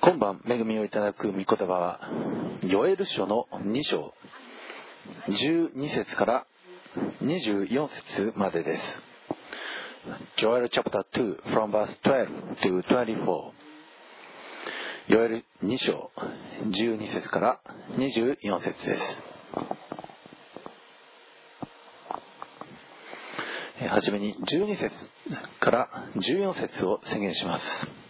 今晩恵みをいただく御言葉はヨエル書の2章12節から24節までです。 Joel chapter 2 from verse 12 to 24。 ヨエル2章12節から24節です。はじめに12節から14節を宣言します。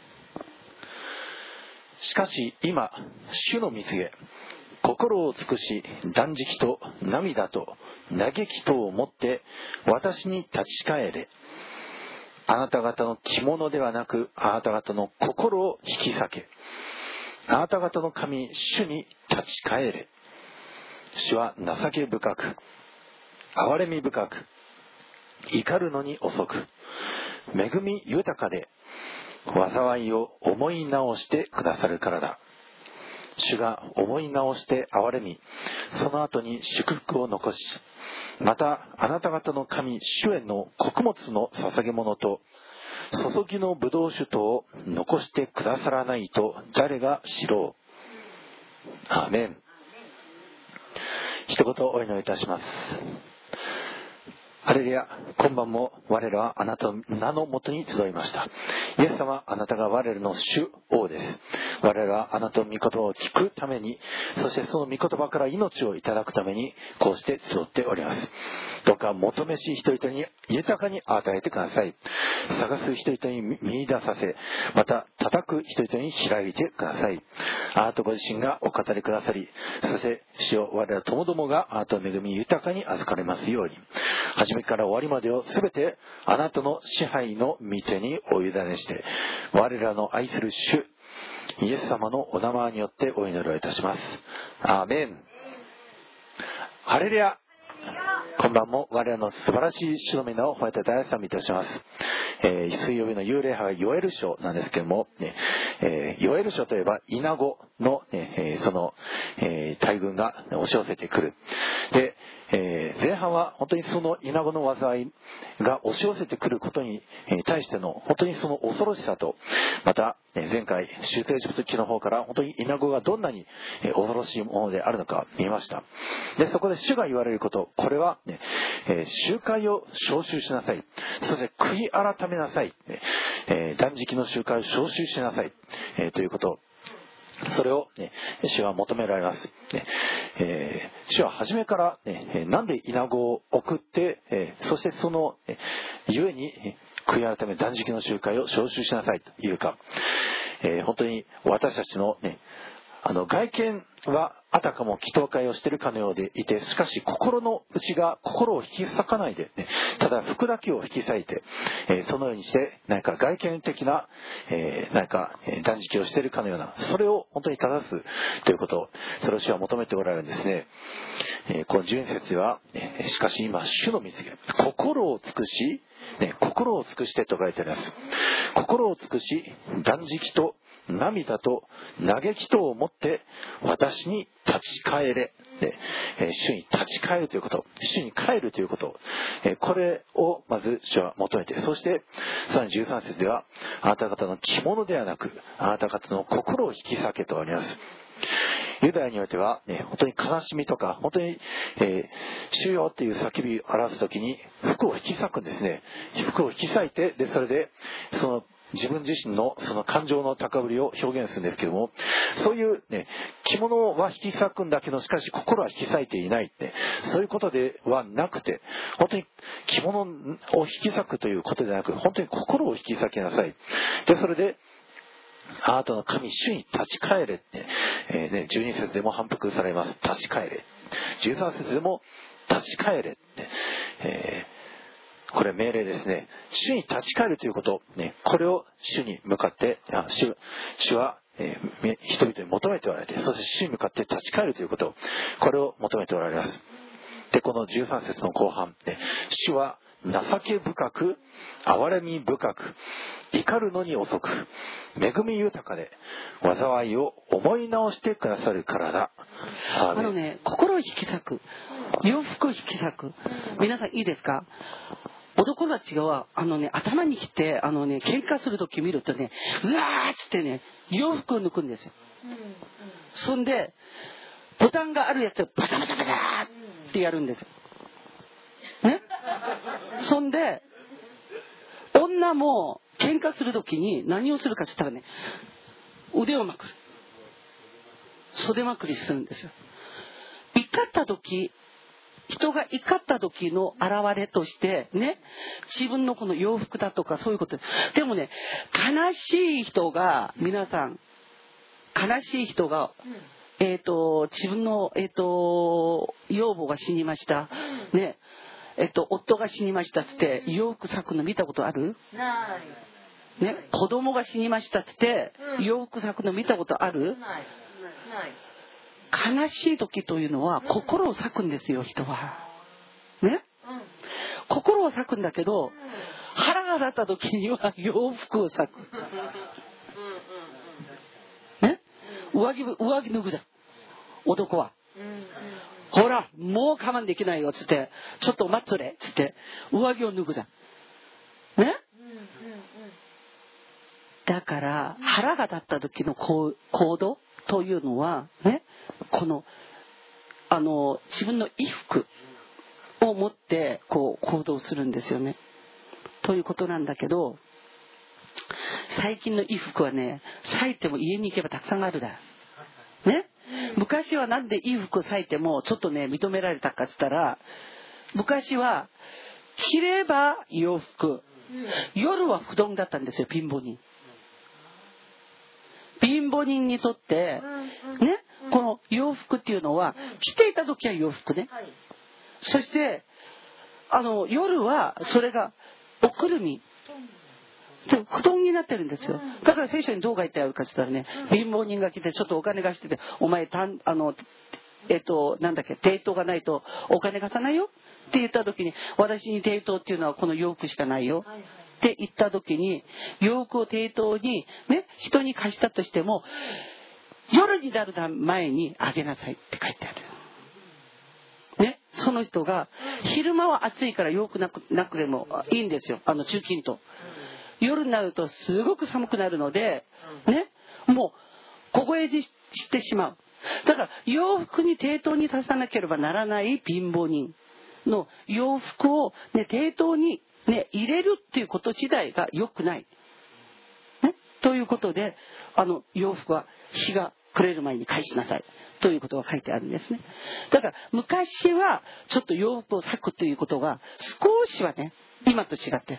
しかし今主の御告げ、心を尽くし断食と涙と嘆きとをもって私に立ち返れ。あなた方の着物ではなくあなた方の心を引き裂け。あなた方の神主に立ち返れ。主は情け深く憐れみ深く怒るのに遅く恵み豊かで災いを思い直してくださるからだ。主が思い直して憐れみ、その後に祝福を残し、またあなた方の神主への穀物の捧げ物と注ぎのブドウ酒とを残してくださらないと誰が知ろう。アーメン。一言お祈りいたします。ハレルヤ。今晩も我らはあなたの名のもとに集いました。イエス様、あなたが我らの主王です。我らはあなたの御言葉を聞くために、そしてその御言葉から命をいただくためにこうして集っております。どうか求めしい人々に豊かに与えてください。探す人々に見出させ、また叩く人々に開いてください。あなたご自身がお語りくださり、そして主よ、我らともどもがあなたの恵み豊かに預かれますように、初めから終わりまでをすべてあなたの支配の御手にお委ねして、我らの愛する主イエス様のお名前によってお祈りをいたします。アーメン。ハレルヤ。今晩も我らの素晴らしい主の皆を褒めて大賛美いたします。水曜日の幽霊派はヨエル書なんですけども、ヨエル書といえばイナゴの、その、大群が押し寄せてくる。で、前半は本当にそのイナゴの災いが押し寄せてくることに対しての本当にその恐ろしさと、また前回出エジプト記の方から本当にイナゴがどんなに恐ろしいものであるのか見ました。で、そこで主が言われること、これは、集会を召集しなさい。そして悔い改めなさい。断食の集会を召集しなさい。ということ。それを、主は求められます。主は初めから、なんでイナゴを送って、そしてその、ゆえに悔い改め断食の集会を召集しなさいというか、本当に私たちの外見はあたかも祈祷会をしているかのようでいて、しかし心の内が心を引き裂かないで、ただ服だけを引き裂いて、そのようにして何か外見的な、何か断食をしているかのような、それを本当に正すということ、それを主は求めておられるんですね。この12節は、しかし今主の御告げ、心を尽くし、心を尽くしてと書いてあります。心を尽くし断食と涙と嘆きとをもって私に立ち返れ。主に立ち返るということ、主に帰るということ、これをまず主は求めて、そしてさらに13節では、あなた方の着物ではなくあなた方の心を引き裂けとあります。ユダヤにおいては、本当に悲しみとか、本当に、主よっていう叫びを表すときに服を引き裂くんですね。服を引き裂いて、でそれでその自分自身のその感情の高ぶりを表現するんですけども、そういう着物は引き裂くんだけど、しかし心は引き裂いていないって、そういうことではなくて、本当に着物を引き裂くということではなく、本当に心を引き裂きなさい。でそれであなたの神主に立ち返れって、12節でも反復されます。立ち返れ。13節でも立ち返れって、これ命令ですね。主に立ち返るということ、これを主に向かって主は、人々に求めておられて、そして主に向かって立ち返るということ、これを求めておられます。でこの13節の後半、主は情け深く憐れみ深く怒るのに遅く恵み豊かで災いを思い直してくださるからだ。 心を引き裂く、洋服を引き裂く。皆さんいいですか？ 男たちが頭にきて喧嘩するとき見るとね、うわーっつってね、洋服を抜くんですよ。そんでボタンがあるやつをバタバタバタってやるんですよね。そんで女も喧嘩するときに何をするかって言ったらね、腕をまくる、袖まくりするんですよ。怒ったとき、人が怒った時の現れとしてね、自分のこの洋服だとかそういうこと。でもね、悲しい人が、皆さん悲しい人が、自分の養母が死にましたね、夫が死にましたっつって洋服裂くの見たことある？ないね。子供が死にましたっつって洋服裂くの見たことある？ない。悲しい時というのは心を裂くんですよ、人はね。心を裂くんだけど、腹が立った時には洋服を裂くね。上着脱ぐじゃん、男は。ほらもう我慢できないよっつって、ちょっと待っとれっつって上着を脱ぐじゃんね。だから腹が立った時の行動というのはね、この自分の衣服を持ってこう行動するんですよね、ということなんだけど、最近の衣服はね、裂いても家に行けばたくさんあるだね。昔はなんで衣服裂いてもちょっとね認められたかっつったら、昔は着れば洋服、夜は布団だったんですよ。貧乏人にとってね、この洋服っていうのは着ていた時は洋服ね、そして夜はそれがおくるみ、布団になってるんですよ。だから聖書にどう書いてあるかって言ったらね、貧乏人が来てちょっとお金貸してて、お前なんだっけ、抵当がないとお金貸さないよって言った時に、私に抵当っていうのはこの洋服しかないよって言った時に、洋服を抵当にね、人に貸したとしても夜になる前にあげなさいって書いてあるね。その人が昼間は暑いから洋服なくでもいいんですよ、中近東。夜になるとすごく寒くなるのでね、もう凍え死してしまう。だから洋服に抵当に足さなければならない貧乏人の洋服を、ね、抵当に、ね、入れるっていうこと自体が良くない、ね、ということで洋服は日が暮れる前に返しなさいということが書いてあるんですね。だから昔はちょっと洋服を裂くということが少しはね、今と違って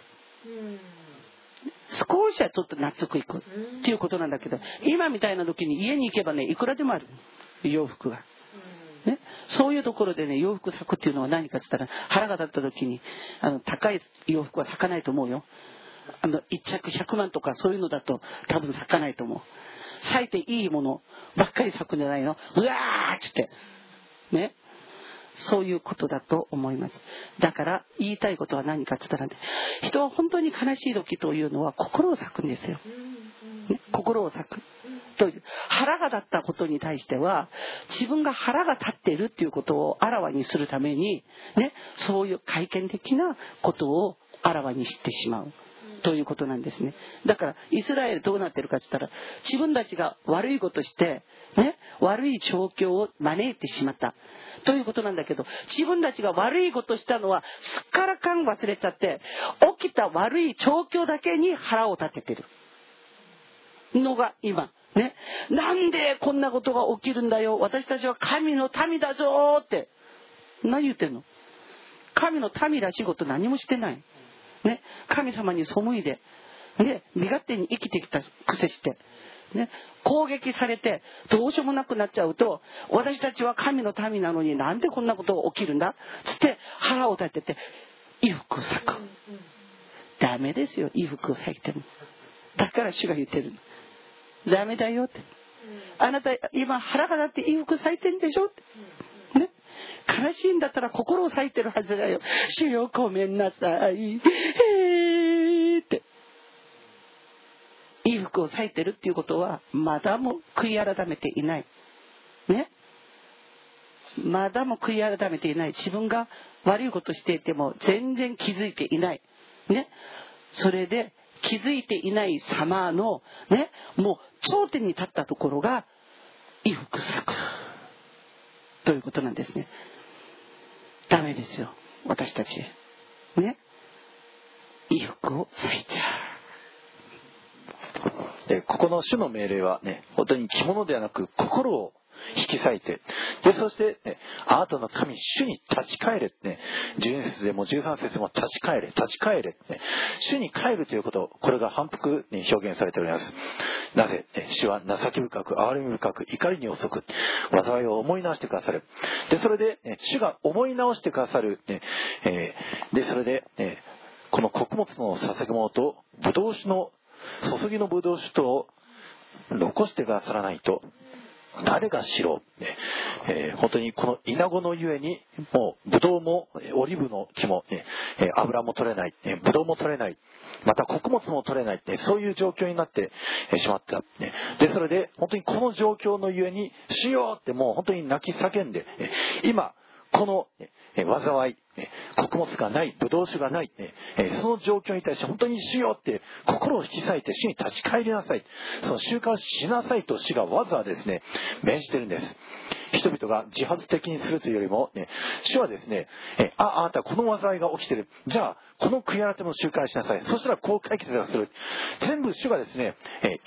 少しはちょっと納得いくっていうことなんだけど、今みたいな時に家に行けばね、いくらでもある洋服がね。そういうところでね、洋服裂くっていうのは何かって言ったら、腹が立った時に高い洋服は裂かないと思うよ。一着100万とかそういうのだと多分裂かないと思う。裂いていいものばっかり裂くんじゃないの、うわーっつってね。そういうことだと思います。だから言いたいことは何かって言ったら、ね、人は本当に悲しい時というのは心を裂くんですよ、ね、心を裂くという。腹が立ったことに対しては自分が腹が立っているっていうことをあらわにするために、ね、そういう界見的なことをあらわにしてしまうということなんですね。だからイスラエルどうなってるかって言ったら、自分たちが悪いことして、ね、悪い状況を招いてしまったということなんだけど、自分たちが悪いことしたのはすっからかん忘れちゃって、起きた悪い状況だけに腹を立ててるのが今ね。なんでこんなことが起きるんだよ、私たちは神の民だぞって何言ってんの。神の民らしいこと何もしてないね。神様に背いで、ね、身勝手に生きてきた癖してね、攻撃されてどうしようもなくなっちゃうと、私たちは神の民なのになんでこんなことが起きるんだつって腹を立てて衣服を裂く。ダメですよ、衣服を裂いても。だから主が言ってる、ダメだよって。あなた今腹が立って衣服裂いてんでしょってね。悲しいんだったら心を裂いてるはずだよ。主よごめんなさいって衣服を裂いてるっていうことはまだも悔い改めていないね。まだも悔い改めていない。自分が悪いことしていても全然気づいていないね、それで気づいていない様のね、もう頂点に立ったところが衣服裂くということなんですね。ダメですよ、私たちね、衣服を裂いちゃう。で、ここの主の命令はね、本当に着物ではなく心を引き裂いて、でそして、ね、あなたの神主に立ち返れってね、12節でも13節でも立ち返れ、ね、主に帰るということ、これが反復に表現されております。なぜ、ね、主は情け深く、憐れみ深く、怒りに遅く、災いを思い直してくださる。でそれで、ね、主が思い直してくださる、ね、でそれで、ね、この穀物の捧げ物とブドウ酒の注ぎのブドウ酒とを残してくださらないと誰がしろう、ね、本当にこのイナゴのゆえにもうブドウもオリーブの木も、ね、油も取れない、ブドウも取れない、また穀物も取れない、ね、そういう状況になってしまった、ね、でそれで本当にこの状況のゆえに主よってもう本当に泣き叫んで、今この災い、穀物がない、ブドウ酒がない、その状況に対して本当に主よって心を引き裂いて主に立ち返りなさい、その習慣をしなさいと主がわざわざですね命じてるんです。人々が自発的にするというよりも、主はですね、あなたこの災いが起きてる、じゃあこの悔い改めの習慣をしなさい、そしたらこう解決がする、全部主がですね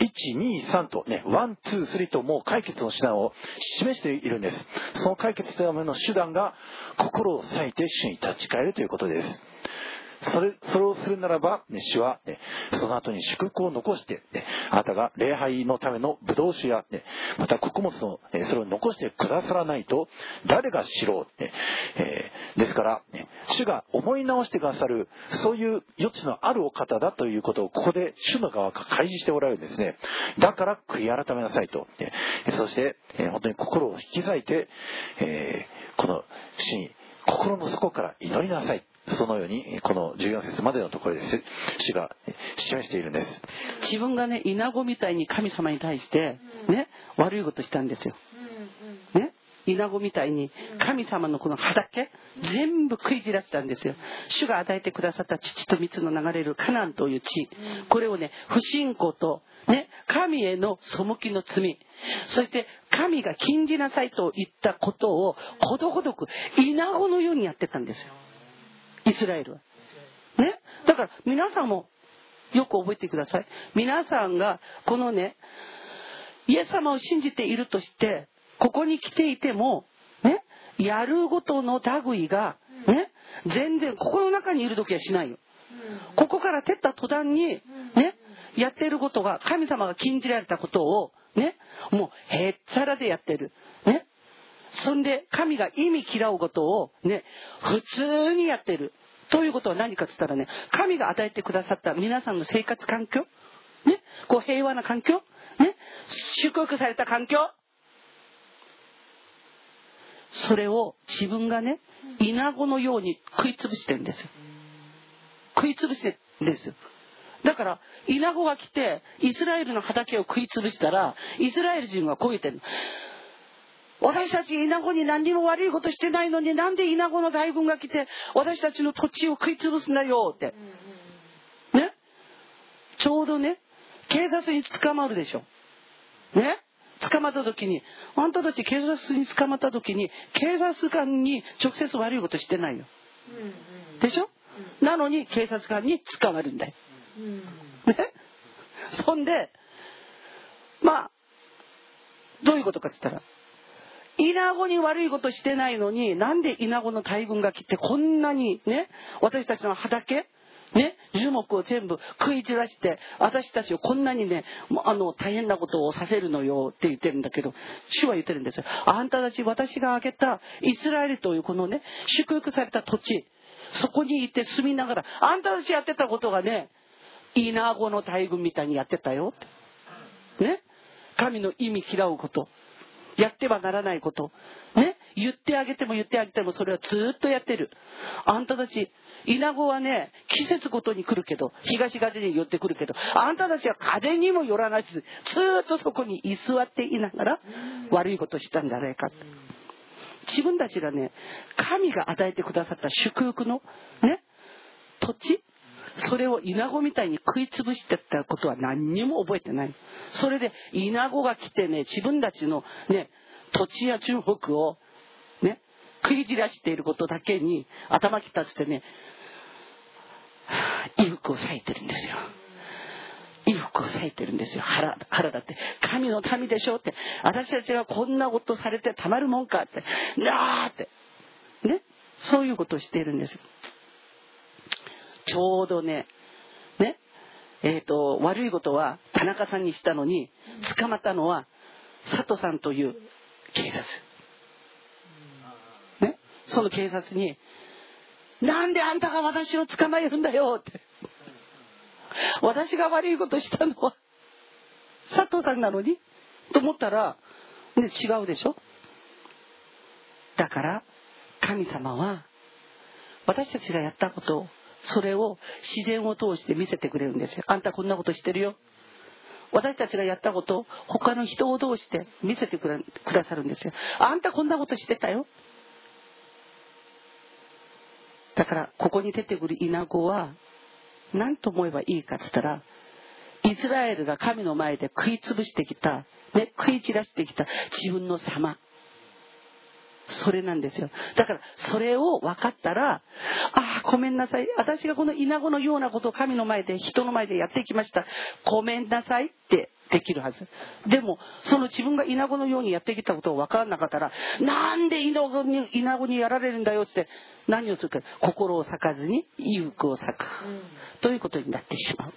123とね123ともう解決の手段を示しているんです。その解決のための手段が心を裂いて主に立ち返るということです。それをするならば、ね、主は、ね、その後に祝福を残して、ね、あなたが礼拝のためのブドウ酒や、ね、また穀物の、それを残してくださらないと誰が知ろう、ねですから、ね、主が思い直してくださるそういう余地のあるお方だということをここで主の側が開示しておられるんですね。だから悔い改めなさいと、ね、そして、本当に心を引き裂いて、この主に心の底から祈りなさい、そのようにこの14節までのところで主が示しているんです。 自分がね、イナゴみたいに神様に対してね、悪いことしたんですよ。ね、イナゴみたいに神様のこの畑全部食い散らしたんですよ。主が与えてくださった乳と蜜の流れるカナンという地、これをね、不信仰とね、神への背きの罪、そして神が禁じなさいと言ったことをことごとくイナゴのようにやってたんですよ、イスラエルはね。だから皆さんもよく覚えてください。皆さんがこのね、イエス様を信じているとしてここに来ていてもね、やるごとの類がね、全然ここの中にいる時はしないよ。ここから出た途端にね、やっていることが神様が禁じられたことをね、もうへっちゃらでやってるね。そんで神が意味嫌うことをね、普通にやってるということは何かって言ったらね、神が与えてくださった皆さんの生活環境ね、こう平和な環境ね、祝福された環境、それを自分がね、イナゴのように食いつぶしてるんですよ。食いつぶしてるんですよ。だからイナゴが来てイスラエルの畑を食いつぶしたら、イスラエル人はこう言ってる。私たちイナゴに何にも悪いことしてないのに、なんでイナゴの大軍が来て私たちの土地を食いつぶすんだよってね。ちょうどね、警察に捕まるでしょね。捕まった時に、あんたたち警察に捕まった時に警察官に直接悪いことしてないよでしょ。なのに警察官に捕まるんだよね。そんでまあどういうことかって言ったら、イナゴに悪いことしてないのに、なんでイナゴの大群が来てこんなにね、私たちの畑ね、樹木を全部食い散らして私たちをこんなにね、大変なことをさせるのよって言ってるんだけど、主は言ってるんですよ。あんたたち、私が挙げたイスラエルというこのね、祝福された土地、そこに行って住みながらあんたたちやってたことがね、イナゴの大群みたいにやってたよってね。神の意味嫌うこと、やってはならないことね、言ってあげても言ってあげてもそれはずっとやってる。あんたたち、イナゴはね、季節ごとに来るけど、東風に寄ってくるけど、あんたたちは風にも寄らないし、ずっとそこに居座っていながら悪いことしたんじゃないか。自分たちがね、神が与えてくださった祝福のね、土地、 それをイナゴみたいに食いつぶしてたことは何にも覚えてない。それでイナゴが来てね、自分たちのね、土地や中国をね、食い散らしていることだけに頭きたつってね、衣服を裂いてるんですよ。衣服を裂いてるんですよ。腹だって神の民でしょって、私たちがこんなことされてたまるもんかってなーってね、そういうことをしているんですよ。ちょうどね、悪いことは田中さんにしたのに、捕まったのは佐藤さんという警察ね。その警察に、なんであんたが私を捕まえるんだよって、私が悪いことしたのは佐藤さんなのにと思ったら、ね、違うでしょ。だから神様は私たちがやったことを、それを自然を通して見せてくれるんですよ。あんたこんなことしてるよ。私たちがやったことを他の人を通して見せてくださるんですよ。あんたこんなことしてたよ。だからここに出てくるイナゴは何と思えばいいかって言ったら、イスラエルが神の前で食いつぶしてきた、ね、食い散らしてきた自分の様、それなんですよ。だからそれを分かったら、ごめんなさい、私がこのイナゴのようなことを神の前で、人の前でやってきました、ごめんなさいってできるはず。でもその自分がイナゴのようにやってきたことを分からなかったら、なんでイナゴにやられるんだよって何をするか、心を裂かずに衣服を裂くということになってしまう。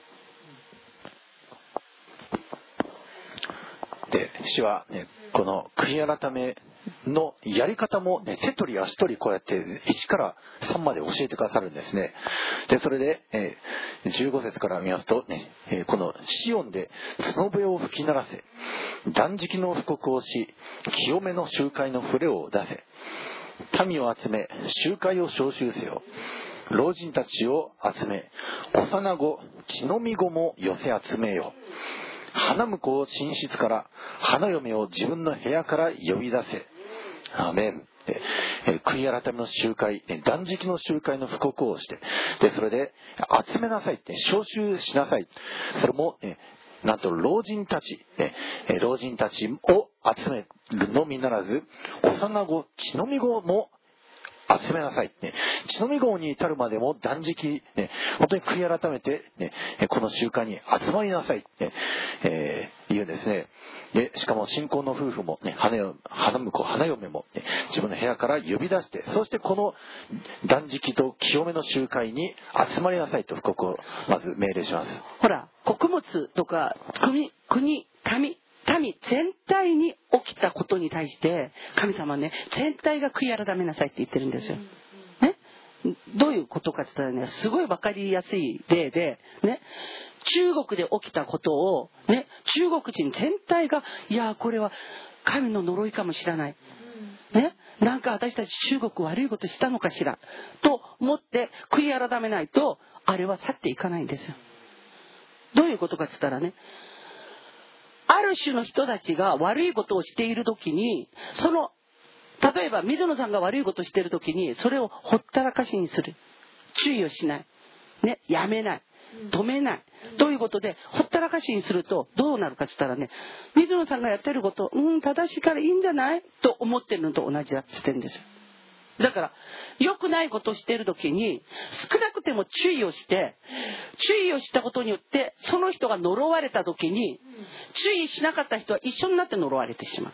で、主は、ね、この悔い改めのやり方も、ね、手取り足取りこうやって1から3まで教えてくださるんですね。で、それで、15節から見ますと、ね、このシオンで角笛を吹き鳴らせ、断食の布告をし、清めの集会の触れを出せ、民を集め集会を召集せよ、老人たちを集め、幼子血のみ子も寄せ集めよ、花婿を寝室から、花嫁を自分の部屋から呼び出せ。アーメン。悔い改めの集会、断食の集会の布告をして、でそれで集めなさいって、召集しなさい。それも、なんと老人たちを集めるのみならず、幼子血のみ子も集めなさい、血のみ子に至るまでも断食、本当に悔い改めて、この集会に集まりなさいって、言うんですね。でしかも新婚の夫婦も、花婿花嫁も、自分の部屋から呼び出して、そしてこの断食と清めの集会に集まりなさいと布告をまず命令します。 ほら、穀物とか国民全体に起きたことに対して神様はね、全体が悔い改めなさいって言ってるんですよ。ね、どういうことかって言ったらね、すごい分かりやすい例で、ね、中国で起きたことを、ね、中国人全体が、いやこれは神の呪いかもしれない、ね、なんか私たち中国悪いことしたのかしらと思って悔い改めないと、あれは去っていかないんですよ。どういうことかって言ったらね、ある種の人たちが悪いことをしているときに、例えば水野さんが悪いことをしているときに、それをほったらかしにする、注意をしない、ね、やめない、止めないということでほったらかしにするとどうなるかって言ったらね、水野さんがやってること、正しいからいいんじゃないと思ってるのと同じだってしてるんですよ。だから良くないことをしているときに、少なくても注意をしたことによって、その人が呪われたときに、注意しなかった人は一緒になって呪われてしまう。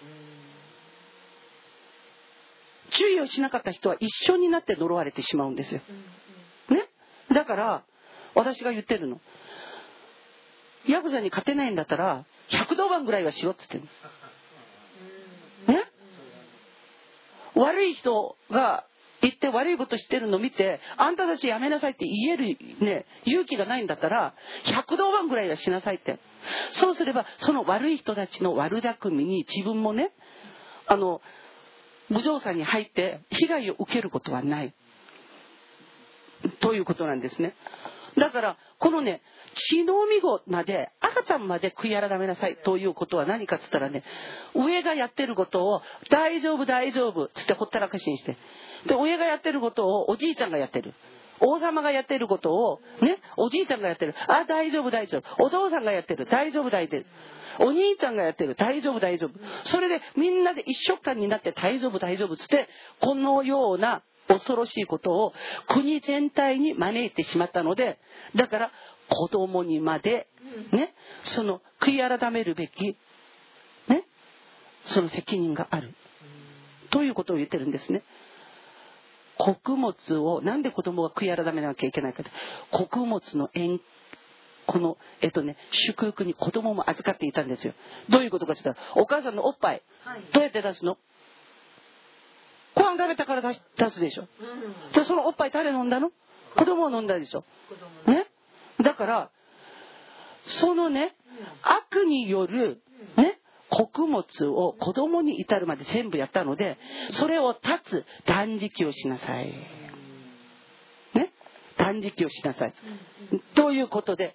注意をしなかった人は一緒になって呪われてしまうんですよ、ね、だから私が言ってるの、ヤクザに勝てないんだったら110番ぐらいはしろって言ってる、ね、悪い人が言って悪いことしてるのを見て、あんたたちやめなさいって言える、ね、勇気がないんだったら110番ぐらいはしなさいって。そうすればその悪い人たちの悪巧みに自分もね、無造作に入って被害を受けることはないということなんですね。だからこのね、血のみ子まで、赤ちゃんまで悔い改めなさいということは何かっつったらね、上がやってることを大丈夫つってほったらかしにして、で上がやってることをおじいちゃんがやってる、 王様がやってることをね、おじいちゃんがやってる、あ、大丈夫大丈夫、お父さんがやってる、大丈夫大丈夫、お兄ちゃんがやってる、大丈夫大丈夫、それでみんなで一緒感になって大丈夫大丈夫つって、このような恐ろしいことを国全体に招いてしまったので、だから子供にまでね、その悔い改めるべきね、その責任があるということを言ってるんですね。穀物をなんで子供が悔い改めなきゃいけないかって、穀物のこの祝福に子供も預かっていたんですよ。どういうことかって言ったら、お母さんのおっぱいどうやって出すの？ご飯食べたから出すでしょ。でそのおっぱい誰飲んだの？子供を飲んだでしょ。ね。だからそのね、悪によるね、穀物を子供に至るまで全部やったので、それを断つ断食をしなさい。ね、断食をしなさい。ということで、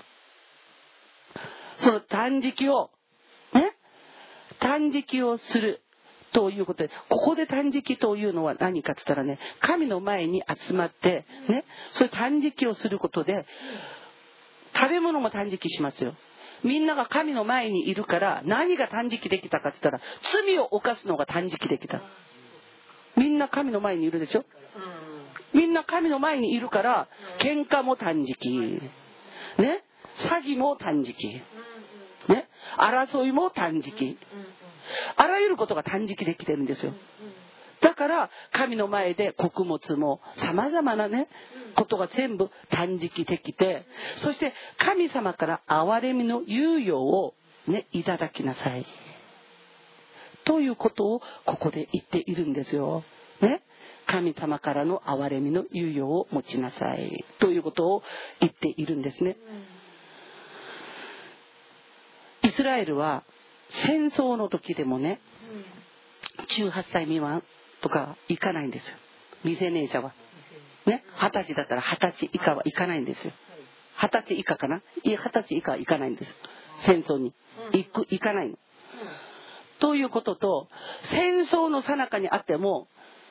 その断食をね、断食をする。ということで、ここで断食というのは何かって言ったらね、神の前に集まってね、そういう断食をすることで、食べ物も断食しますよ。みんなが神の前にいるから何が断食できたかって言ったら、罪を犯すのが断食できた。みんな神の前にいるでしょ。みんな神の前にいるから喧嘩も断食ね、詐欺も断食ね、争いも断食、あらゆることが断食できてるんですよ。だから神の前で穀物も様々なねことが全部断食できて、そして神様から憐れみの猶予をねいただきなさいということをここで言っているんですよね。神様からの憐れみの猶予を持ちなさいということを言っているんですね。イスラエルは戦争の時でもね、18歳未満とか行かないんですよ。未成年者はね、20歳だったら20歳以下は行かないんですよ。20歳以下かな、いや20歳以下は行かないんです。戦争に行かないの。ということと、戦争の最中にあっても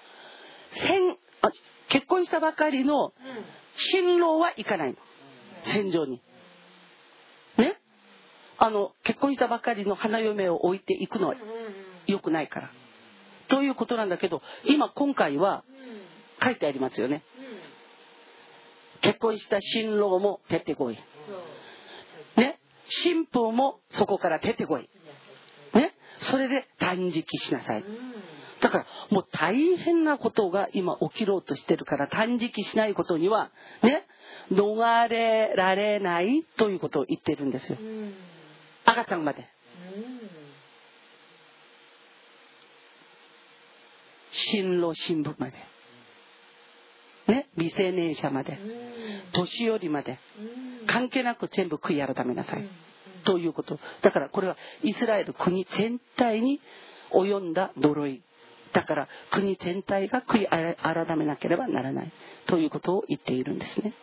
結婚したばかりの新郎は行かないの、戦場にね。結婚したばかりの花嫁を置いていくのは良くないからということなんだけど、今回は書いてありますよね。結婚した新郎も出てこいね、新婦もそこから出てこいね、それで断食しなさい。だからもう大変なことが今起きろうとしてるから、断食しないことにはね逃れられないということを言ってるんですよ。赤ちゃんまで、新郎新婦までね、未成年者まで、年寄りまで関係なく全部悔い改めなさいということ。だからこれはイスラエル国全体に及んだ呪いだから、国全体が悔い改めなければならないということを言っているんですね。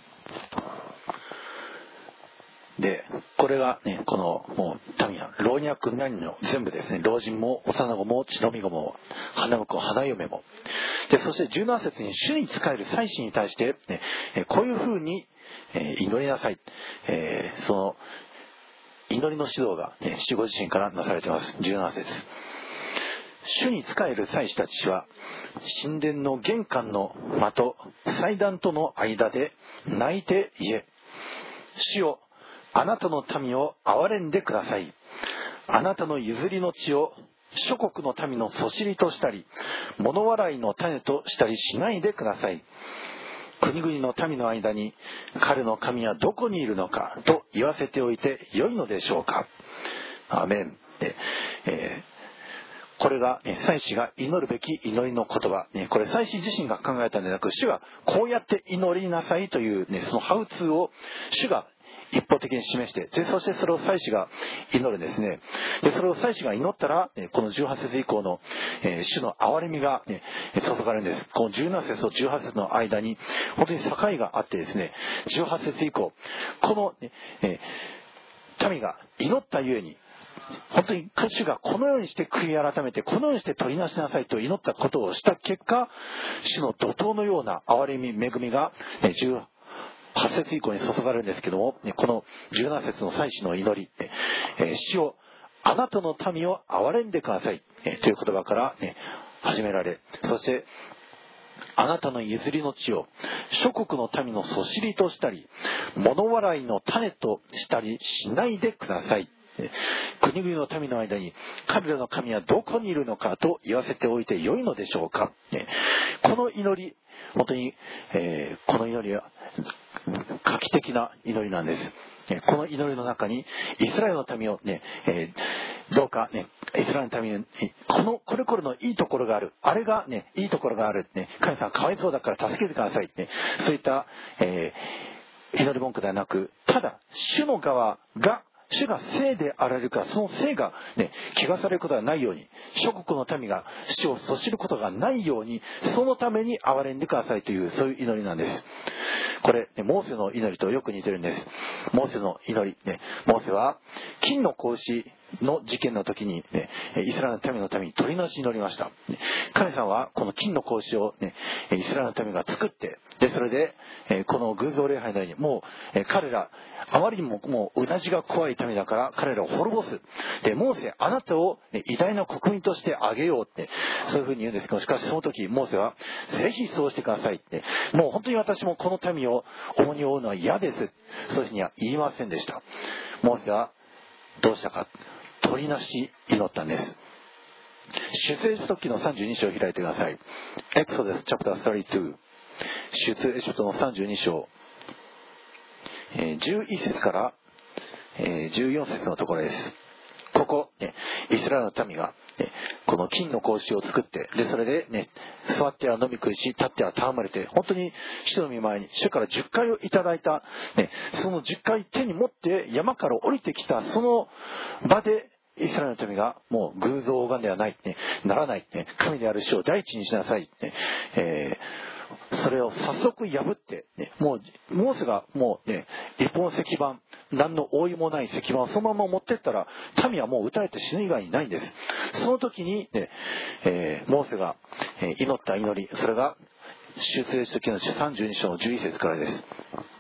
でこれがね、このもう民は老若男女全部ですね、老人も幼子も血のみ子も花婿花嫁もで、そして17節に主に仕える祭司に対して、ね、こういうふうに祈りなさい、その祈りの指導が、ね、主ご自身からなされています。17節、主に仕える祭司たちは神殿の玄関の間と祭壇との間で泣いて言え、主よ、あなたの民を憐れんでください。あなたの譲りの地を諸国の民のそしりとしたり物笑いの種としたりしないでください。国々の民の間に彼の神はどこにいるのかと言わせておいてよいのでしょうか。アーメン。で、これが、祭司が祈るべき祈りの言葉、これ祭司自身が考えたんではなく、主がこうやって祈りなさいという、そのハウツーを主が一方的に示して、でそしてそれを祭司が祈るんですね。でそれを祭司が祈ったら、この18節以降の、主の憐れみが、注がれるんです。この17節と18節の間に本当に境があってですね、18節以降この、民が祈ったゆえに本当に主がこのようにして悔い改めて、このようにして取りなしなさいと祈ったことをした結果、主の怒涛のような憐れみ恵みが18節以降に注がれるんですけども、この17節の祭司の祈り、主よあなたの民を憐れんでくださいという言葉から始められ、そしてあなたの譲りの地を諸国の民のそしりとしたり物笑いの種としたりしないでください。国々の民の間に彼らの神はどこにいるのかと言わせておいてよいのでしょうか。この祈り、本当に、この祈りは画期的な祈りなんです。この祈りの中にイスラエルの民をどうかイスラエルの民にこれこれのいいところがある、あれがいいところがある、神様かわいそうだから助けてください、そういった、祈り文句ではなく、ただ主の側が主が聖であられるから、その聖が汚されることがないように、諸国の民が主をそしることがないように、そのために憐れんでくださいという、そういう祈りなんです。これモーセの祈りとよく似てるんです。モーセの祈り、モーセは金の格子の事件の時に、イスラエルの民のために取りなし祈りました。神様はこの金の格子を、イスラエルの民が作って、それで、この偶像礼拝のようにもう、彼らあまりにももううなじが怖い民だから彼らを滅ぼす。でモーセあなたを、偉大な国民としてあげようって、そういうふうに言うんですけど、しかしその時モーセはぜひそうしてくださいって、もう本当に私もこの民を重荷を負うのは嫌です、そういうふうには言いませんでした。モーセはどうしたか、取りなし祈ったんです。出エジプト記の32章を開いてください。エクソデスチャプター32、出エジプトの32章、11節から14節のところです。ここイスラエルの民がこの金の格子を作って、それで座っては飲み食いし、立っては戯れて、本当に主の御前に主から10回をいただいた、その10回手に持って山から降りてきたその場で、イスラエルの民がもう偶像を拝んではない、ならない、神である主を第一にしなさい、それを早速破って、もうモーセがもう一本石板、何の覆いもない石板をそのまま持ってったら、民はもう撃たれて死ぬ以外にないんです。その時に、モーセが祈った祈り、それが出エジプト記の32章の11節からです。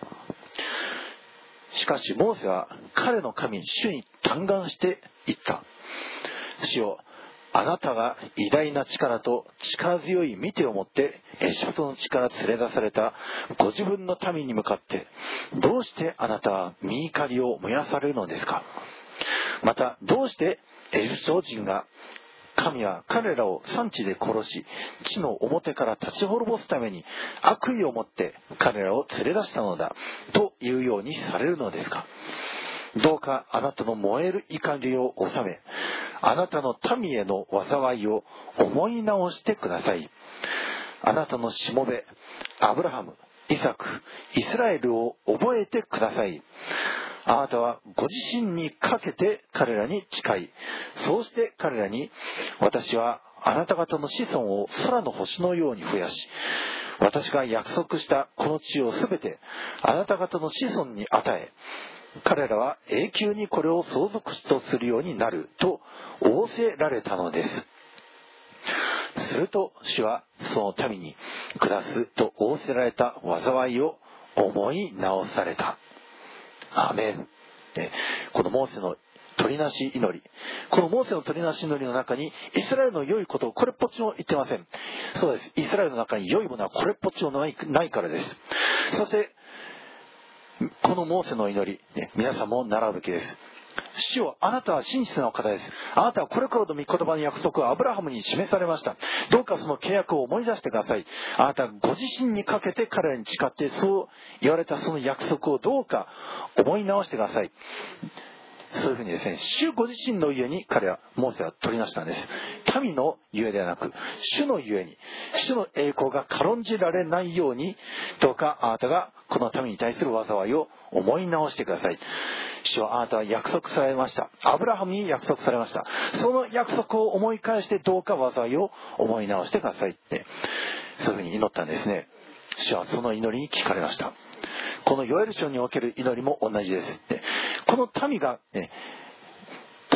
しかしモーセは彼の神主に嘆願して言った。主よ、あなたが偉大な力と力強い御手を持ってエジプトの地から連れ出されたご自分の民に向かって、どうしてあなたは御怒りを燃やされるのですか。またどうしてエジプト人が、神は彼らを産地で殺し、地の表から立ち滅ぼすために悪意を持って彼らを連れ出したのだというようにされるのですか。どうかあなたの燃える怒りを収め、あなたの民への災いを思い直してください。あなたのしもべアブラハム、イサク、イスラエルを覚えてください。あなたはご自身にかけて彼らに誓い、そうして彼らに、私はあなた方の子孫を空の星のように増やし、私が約束したこの地をすべてあなた方の子孫に与え、彼らは永久にこれを相続とするようになると仰せられたのです。すると主はその民に下すと仰せられた災いを思い直された。アーメン。このモーセの取りなし祈り、このモーセの取りなし祈りの中にイスラエルの良いことをこれっぽっちも言ってません。そうです。イスラエルの中に良いものはこれっぽっちもないからです。そしてこのモーセの祈り、皆さんも習うべきです。主よ、あなたは真実の方です。あなたはこれからの御言葉の約束をアブラハムに示されました。どうかその契約を思い出してください。あなたはご自身にかけて彼らに誓ってそう言われたその約束をどうか思い直してください。そういうふうにですね、主ご自身のゆえに彼はモーセは取りなしたんです。民のゆえではなく、主のゆえに、主の栄光が軽んじられないように、どうかあなたがこの民に対する災いを思い直してください。主はあなたは約束されました。アブラハムに約束されました。その約束を思い返してどうか災いを思い直してくださいって、そういうふうに祈ったんですね。主はその祈りに聞かれました。このヨエル書における祈りも同じです。この民が、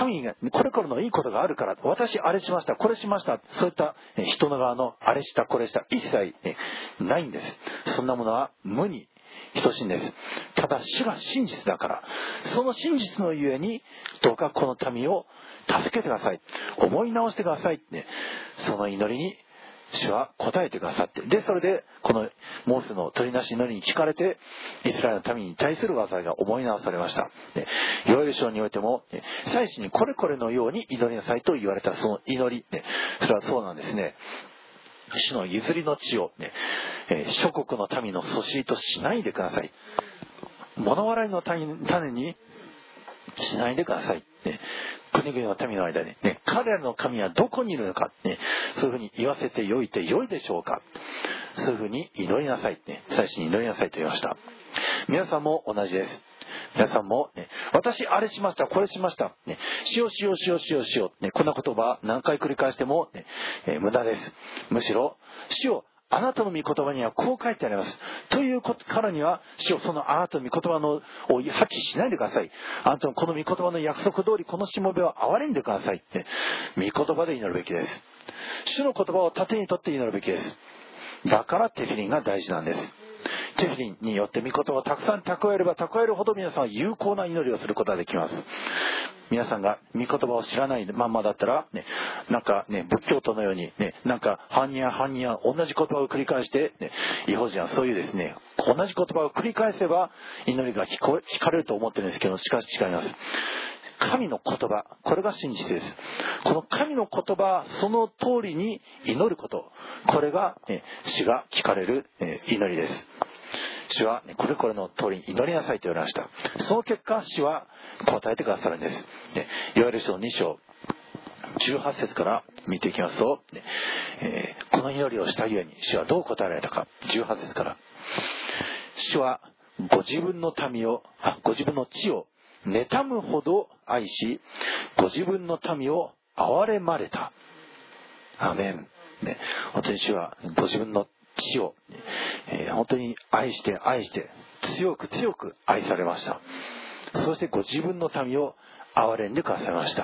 民がこれこれのいいことがあるから、私あれしました、これしました、そういった人の側のあれしたこれした一切ないんです。そんなものは無に等しいんです。ただ主が真実だから、その真実のゆえにどうかこの民を助けてください、思い直してくださいって、その祈りに主は答えてくださって、でそれでこのモーセの取りなし祈りに聞かれて、イスラエルの民に対する技が思い直されました。ヨエル書においても祭司にこれこれのように祈りなさいと言われたその祈り、それはそうなんですね。主の譲りの地を、諸国の民のそしりとしないでください、物笑いの種にしないでください、国々の民の間で、彼らの神はどこにいるのか、そういうふうに言わせてよいてよいでしょうか、そういうふうに祈りなさい、祭司に祈りなさいと言いました。皆さんも同じです。皆さんも、私あれしました、これしました、しようしようしようしようしよう、こんな言葉何回繰り返しても、無駄です。むしろ主よ、あなたの御言葉にはこう書いてありますというからには、主よ、そのあなたの御言葉を破棄しないでください、あなたのこの御言葉の約束通りこのしもべを憐れんでくださいって、御言葉で祈るべきです。主の言葉を盾にとって祈るべきです。だからテフィリンが大事なんです。テフィリンによって御言葉をたくさん蓄えれば蓄えるほど皆さんは有効な祈りをすることができます。皆さんが御言葉を知らないまんまだったら、なんか仏教徒のようになんか般若同じ言葉を繰り返して、異邦人はそういうですね、同じ言葉を繰り返せば祈りが聞かれると思ってるんですけど、しかし違います。神の言葉、これが真実です。この神の言葉、その通りに祈ること、これが、主が聞かれる、祈りです。主は、これこれの通りに祈りなさいと言われました。その結果、主は答えてくださるんです。ヨエル書2章18節から見ていきますと、この祈りをしたゆえに主はどう答えられたか。18節から、主はご自分の地を妬むほど愛し、ご自分の民を憐れまれた。アーメン。本当に主はご自分の地を、本当に愛して強く愛されました。そしてご自分の民を憐れんでくださいました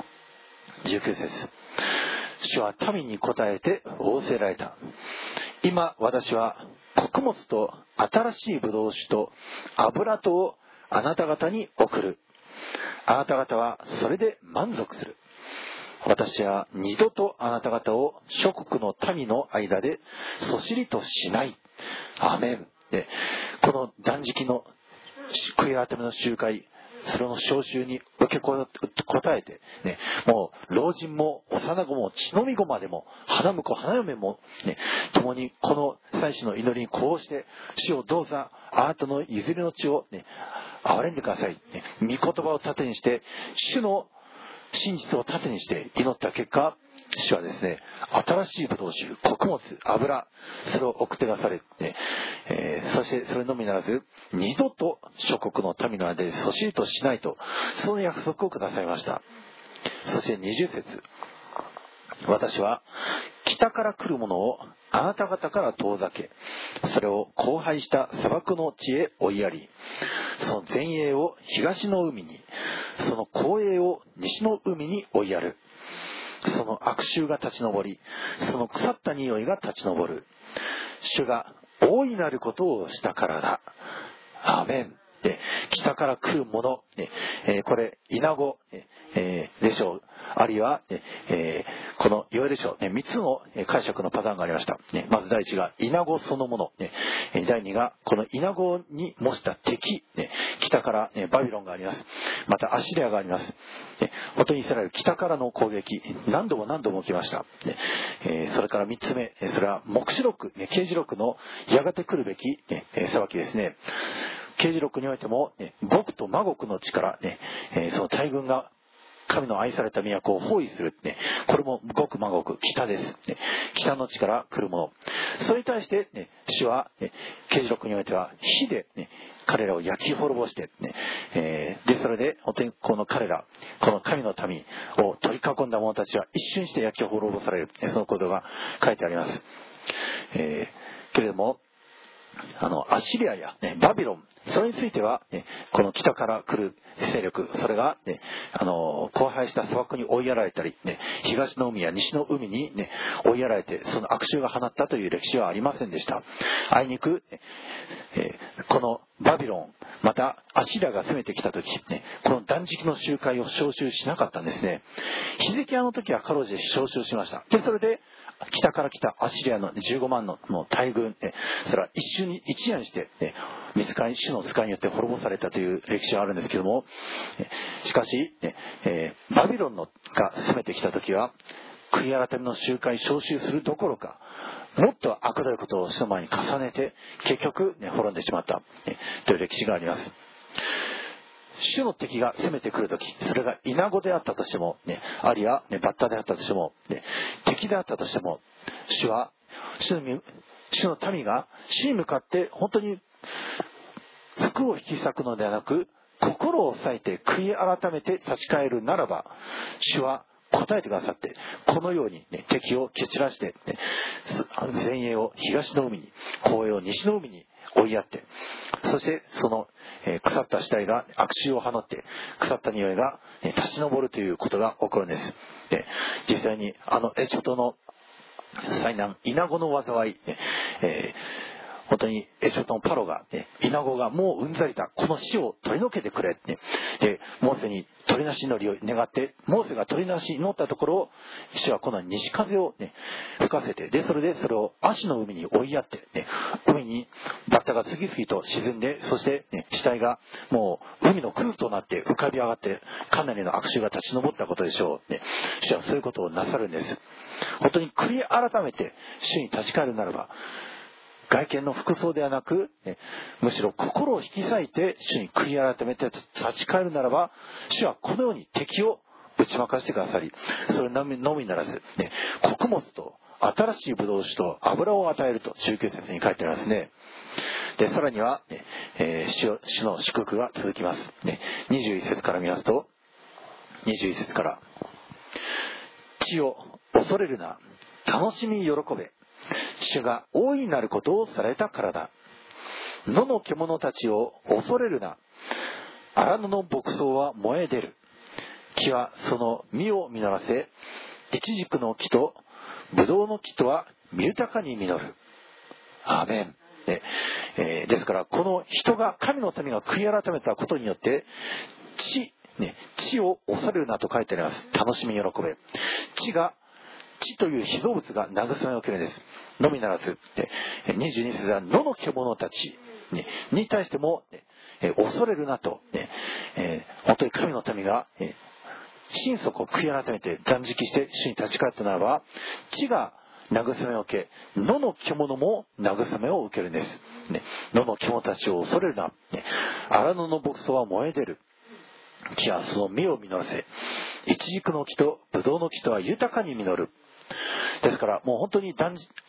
。19節、主は民に答えて仰せられた。今私は穀物と新しいブドウ酒と油とをあなた方に送る。あなた方はそれで満足する。私は二度とあなた方を諸国の民の間でそしりとしない。アーメン。この断食の悔い改めの集会、それの召集に受け答えて、もう老人も幼子も血のみ子までも花婿花嫁も、共にこの祭司の祈りにこうして、主をどうぞあなたの譲りの地を、憐れんでください、御言葉を盾にして主の真実を盾にして祈った結果、主はですね、新しいブドウ酒、穀物、油、それを送ってくだされ、そしてそれのみならず、二度と諸国の民の間でそしりとしないと、その約束をくださいました。そして20節、私は北から来るものをあなた方から遠ざけ、それを荒廃した砂漠の地へ追いやり、その前衛を東の海に、その後衛を西の海に追いやる。その悪臭が立ち上り、その腐った匂いが立ち上る。主が大いなることをしたからだ。アーメン。北から来るもの、これイナゴでしょう。あるいは、このヨエル書、3つの解釈のパターンがありました。まず第一がイナゴそのもの、第二がこのイナゴに模した敵、北からバビロンがあります。またアシリアがあります。本当にイスラエル北からの攻撃、何度も起きました。それから3つ目、それは黙示録、啓示録のやがて来るべき裁きですね。啓示録においても、ゴクとマゴクの力、その大軍が神の愛された都を包囲する、これもゴクマゴク、北です。北の地から来るもの。それに対して、主は、啓示録においては火で、彼らを焼き滅ぼして、でそれで本当にこの彼ら、この神の民を取り囲んだ者たちは一瞬して焼き滅ぼされる、そのことが書いてあります。けれどもアッシリアや、バビロン、それについては、この北から来る勢力、それが、荒廃した砂漠に追いやられたり、東の海や西の海に、追いやられて、その悪臭が放ったという歴史はありませんでした。あいにく、このバビロン、またアッシリアが攻めてきた時、この断食の集会を招集しなかったんですね。ヒゼキヤの時はかろうじて招集しました。で、それで北から来たアッシリアの15万の大軍、それは一夜にして、主の使いによって滅ぼされたという歴史があるんですけども、しかし、バビロンが攻めてきた時は悔い改めの集会招集するどころか、もっと悪どいことを主の前に重ねて結局、滅んでしまった、という歴史があります。主の敵が攻めてくるとき、それがイナゴであったとしても、アリや、バッタであったとしても、敵であったとしても、主の民が主に向かって本当に服を引き裂くのではなく、心を割いて悔い改めて立ち返るならば、主は答えてくださって、このように、敵を蹴散らして、前衛を東の海に、後衛を西の海に追いやって、そしてその腐った死体が悪臭を放って、腐った匂いが立ち上るということが起こるんです。実際にエジプトの災難、イナゴの災い、本当にエジプトのパロが、イナゴがもううんざりだ、この死を取り除けてくれって、でモーセに取りなし祈りを願って、モーセが取りなし祈ったところ、主はこの西風を、吹かせて、でそれをアシの海に追いやって、海にバッタが次々と沈んで、そして、死体がもう海のクズとなって浮かび上がって、かなりの悪臭が立ち上ったことでしょう。主はそういうことをなさるんです。本当に悔い改めて主に立ち返るならば、外見の服装ではなく、むしろ心を引き裂いて主に悔い改めて立ち返るならば、主はこのように敵を打ち負かしてくださり、それのみならず、穀物と新しいブドウ酒と油を与えると19節に書いてありますね。でさらには、主の祝福が続きます。21節から見ますと、21節から、地を恐れるな、楽しみ喜べ、主が大いなることをされたからだ。野の獣たちを恐れるな、荒野の牧草は燃え出る、木はその実を実らせ、イチジクの木とブドウの木とは豊かに実る。アーメン。ですからこの神の民が悔い改めたことによって、地を恐れるなと書いてあります。楽しみ喜べ。地という被造物が慰めを受けるんです。のみならず、22節は野の獣たちに対しても、恐れるなと、本当に神の民が心底悔い改めて断食して主に立ち返ったならば、地が慰めを受け、野の獣も慰めを受けるんです。野の獣たちを恐れるな、荒野の牧草は燃え出る、木はその実を実らせ、イチジクの木とブドウの木とは豊かに実る。ですからもう本当に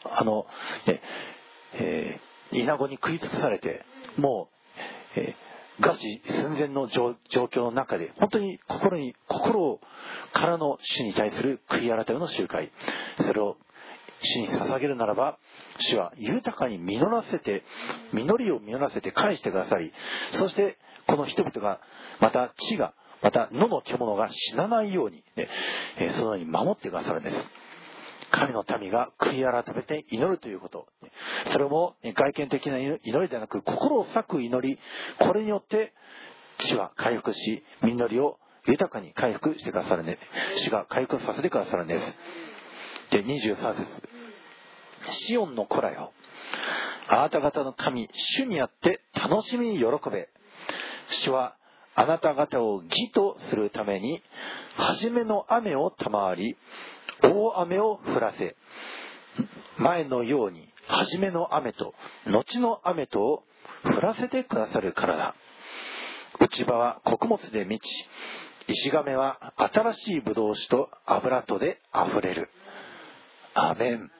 イナゴに食い尽くされて、もう、餓死寸前の状況の中で、本当に心からの主に対する悔い改めの集会、それを主に捧げるならば、主は豊かに実りを実らせて返してくださり、そしてこの人々がまた野の獣が死なないように、そのように守ってくださるんです。神の民が悔い改めて祈るということ、それも外見的な祈りではなく、心を裂く祈り、これによって地は回復し、実りを豊かに回復してくださるね。主が回復させてくださるんです。で23節、シオンの子らよ、あなた方の神主にあって楽しみに喜べ。主はあなた方を義とするために初めの雨を賜り、大雨を降らせ、前のように初めの雨と後の雨とを降らせてくださるからだ。内場は穀物で満ち、石亀は新しいブドウ酒と油とであふれる。アーメン。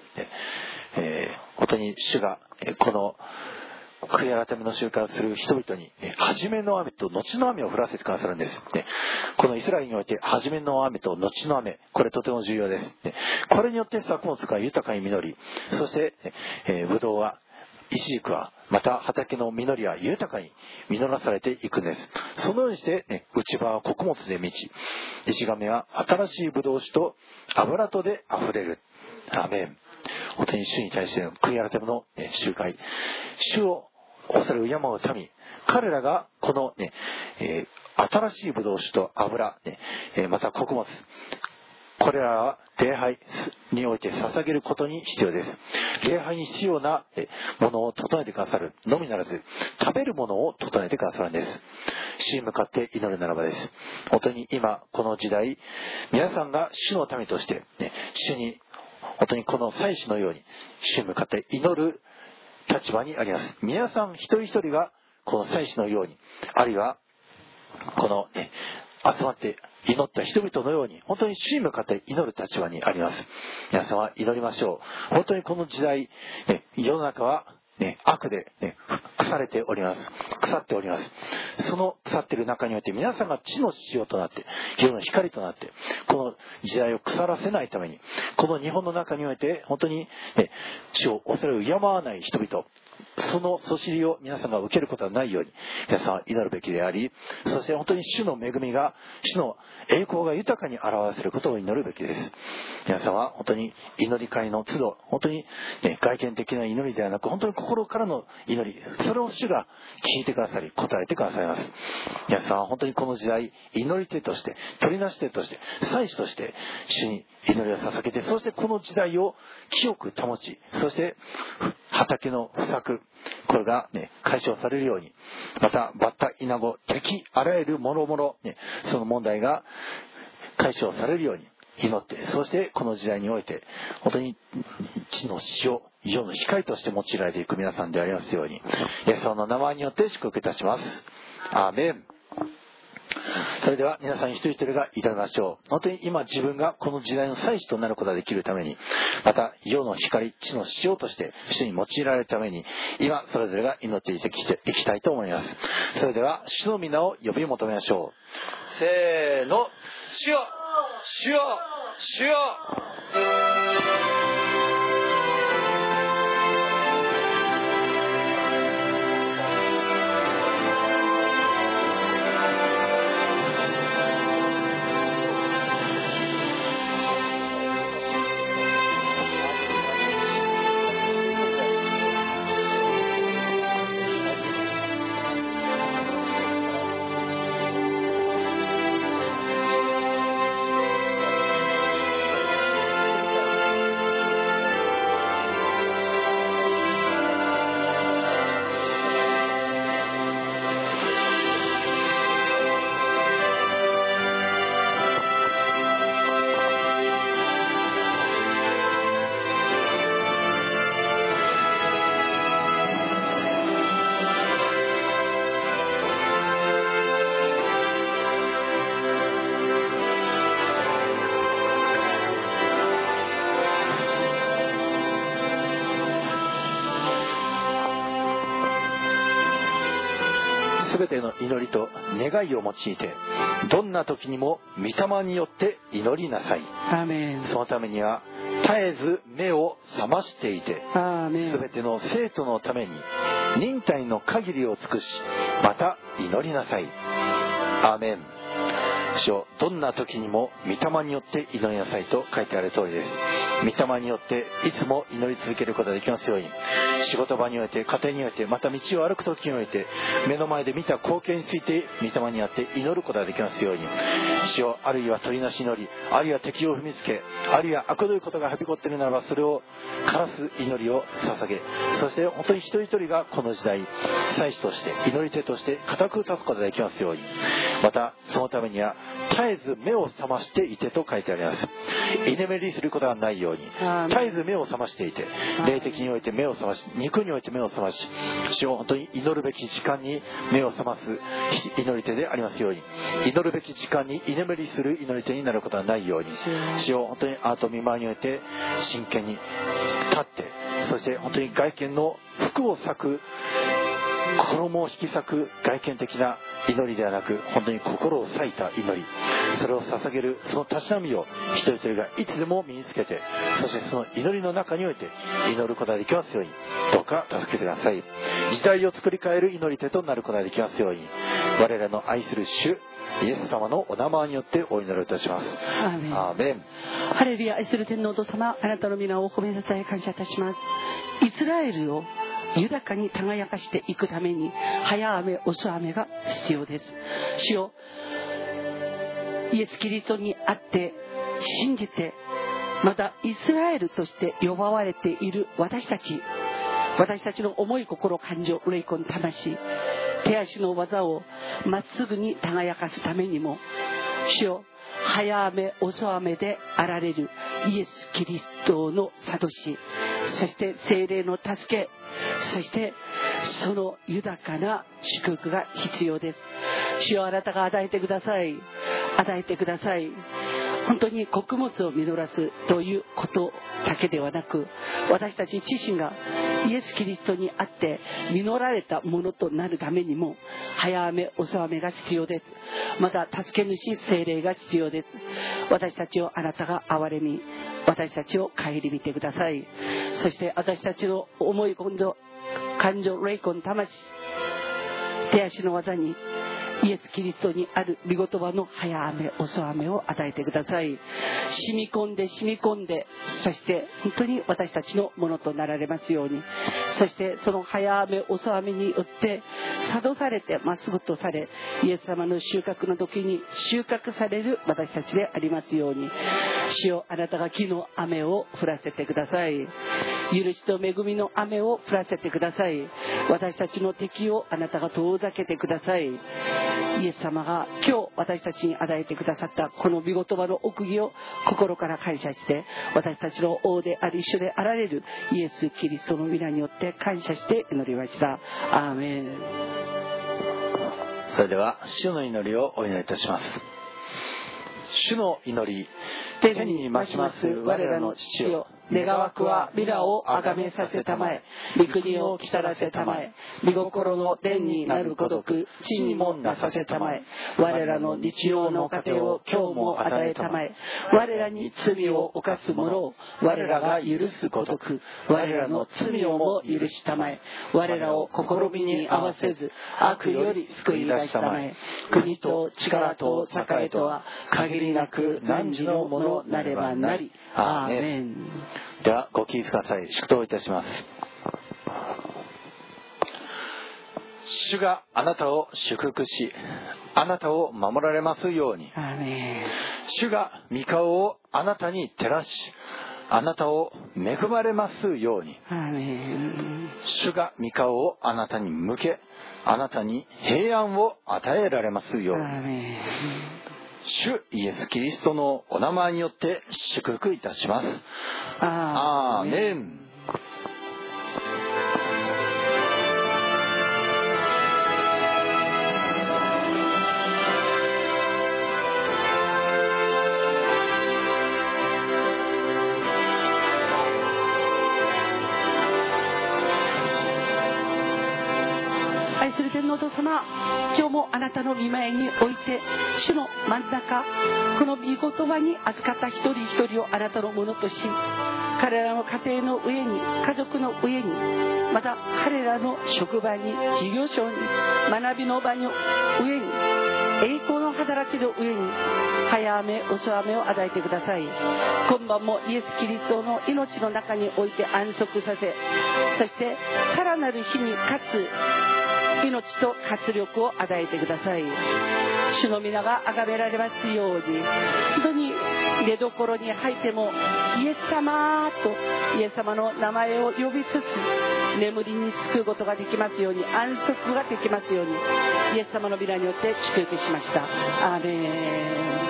本当に主がこの悔い改めの習慣をする人々に初めの雨と後の雨を降らせてくださるんです。このイスラエルにおいて初めの雨と後の雨、これとても重要です。これによって作物が豊かに実り、そしてブドウはイチジクはまた畑の実りは豊かに実らされていくんです。そのようにして、内場は穀物で満ち、石亀は新しいブドウ酒と油とであふれる。アーメン。本当に主に対しての悔い改めの集会、主を恐れ敬う民、彼らがこの、新しいブドウ酒と油、また穀物、これらは礼拝において捧げることに必要です。礼拝に必要なものを整えてくださるのみならず、食べるものを整えてくださるんです。主に向かって祈るならばです。本当に今この時代、皆さんが主の民として、主に本当にこの祭司のように主に向かって祈る立場にあります。皆さん一人一人がこの祭司のように、あるいはこの、集まって祈った人々のように、本当に主に向かって祈る立場にあります。皆さんは祈りましょう。本当にこの時代、世の中は、悪で、腐っております。その腐っている中において、皆さんが地の塩となって、世の光となって、この時代を腐らせないために、この日本の中において本当に、主を恐れを敬わない人々、そのそしりを皆さんが受けることはないように皆さんは祈るべきであり、そして本当に主の恵みが、主の栄光が豊かに表せることを祈るべきです。皆さんは本当に祈り会の都度、本当に、外見的な祈りではなく、本当に心からの祈り、それを主が聞いてくださり答えてくださいます。皆さんは本当にこの時代、祈り手として、取りなし手として、祭司として主に祈りを捧げて、そしてこの時代を清く保ち、そして畑の不作、これが、解消されるように、またバッタイナゴ敵あらゆるもろもろ、その問題が解消されるように祈って、そしてこの時代において本当に地の塩、世の光として用いられていく皆さんでありますように、イエス様の名前によって祝福いたします。アーメン。それでは皆さん一人一人が祈りましょう。本当に今自分がこの時代の祭司となることができるために、また世の光、地の塩として主に用いられるために、今それぞれが祈っていきたいと思います。それでは主の皆を呼び求めましょう。せーの、主よ、主よ、主よ。すべての祈りと願いを用いて、どんな時にも御霊によって祈りなさい。 アーメン。 そのためには絶えず目を覚ましていて、すべての生徒のために忍耐の限りを尽くし、また祈りなさい。アーメン。主よ、どんな時にも御霊によって祈りなさいと書いてある通りです。御霊によっていつも祈り続けることができますように、仕事場において、家庭において、また道を歩く時において、目の前で見た光景について御霊にあって祈ることができますように、主よ、あるいは取りなし祈り、あるいは敵を踏みつけ、あるいは悪どいことがはびこっているならば、それを枯らす祈りを捧げ、そして本当に一人一人がこの時代、祭司として祈り手として固く立つことができますように、またそのためには絶えず目を覚ましていてと書いてあります。居眠りすることがないように、絶えず目を覚ましていて、霊的において目を覚まし、肉において目を覚まし、主を本当に祈るべき時間に目を覚ます祈り手でありますように、祈るべき時間に居眠りする祈り手になることがないように、主を本当にあなたの御前において真剣に立って、そして本当に外見の服を裂く衣を引き裂く外見的な祈りではなく、本当に心を裂いた祈り、それを捧げるそのたしなみを一人一人がいつでも身につけて、そしてその祈りの中において祈ることができますように、どうか助けてください。時代を作り変える祈り手となることができますように、我らの愛する主イエス様のお名前によってお祈りいたします。 アーメン。 アーメン。 ハレルヤ。愛する天皇と様、あなたの皆を褒めたたえ感謝いたします。イスラエルを豊かに輝かしていくために、早雨遅雨が必要です。主よ、イエス・キリストにあって信じて、またイスラエルとして呼ばわれている私たちの思い、心、感情、霊魂、魂、手足の技をまっすぐに輝かすためにも、主よ、早雨遅雨であられるイエス・キリストの諭し、そして聖霊の助け、そしてその豊かな祝福が必要です。主よ、あなたが与えてください。与えてください。本当に穀物を実らすということだけではなく、私たち自身がイエス・キリストにあって実られたものとなるためにも、早雨遅雨が必要です。また助け主聖霊が必要です。私たちをあなたが憐れみ、私たちを顧みてください。そして私たちの思い、感情、霊魂、魂、手足の技にイエス・キリストにある御言葉の早雨遅雨を与えてください。染み込んで、そして本当に私たちのものとなられますように。そしてその早雨遅雨によって諭されてまっすぐとされ、イエス様の収穫の時に収穫される私たちでありますように。主よ、あなたが木の雨を降らせてください。許しと恵みの雨を降らせてください。私たちの敵をあなたが遠ざけてください。イエス様が今日私たちに与えてくださったこの御言葉の奥義を心から感謝して、私たちの王であり主であられるイエス・キリストの皆によって感謝して祈りました。アーメン。 それでは主の祈りをお祈りいたします。主の祈り、天に増します我らの父よ、願わくは皆をあがめさせたまえ、御国を来たらせたまえ、御心の天になるごとく地にもなさせたまえ、我らの日曜の糧を今日も与えたまえ、我らに罪を犯す者を我らが許すごとく我らの罪をも許したまえ、我らを試みに合わせず悪より救い出したまえ、国と力と栄とは限りなく汝のものなればなり。アーメン。ではご起立ください。祝祷いたします。主があなたを祝福し、あなたを守られますように。 アーメン。 主が御顔をあなたに照らし、あなたを恵まれますように。 アーメン。 主が御顔をあなたに向け、あなたに平安を与えられますように。 アーメン。 主イエス・キリストのお名前によって祝福いたします。アーメン。 愛する天皇と様、今日もあなたの御前において主の真ん中、この御言葉に預かった一人一人をあなたのものとし、彼らの家庭の上に、家族の上に、また彼らの職場に、事業所に、学びの場の上に、栄光の働きの上に早雨遅雨を与えてください。今晩もイエス・キリストの命の中において安息させ、そしてさらなる日に勝つ命と活力を与えてください。主の皆が崇められますように、本当に寝所に入ってもイエス様とイエス様の名前を呼びつつ眠りにつくことができますように、安息ができますように、イエス様の皆によって祝福しました。アーメン。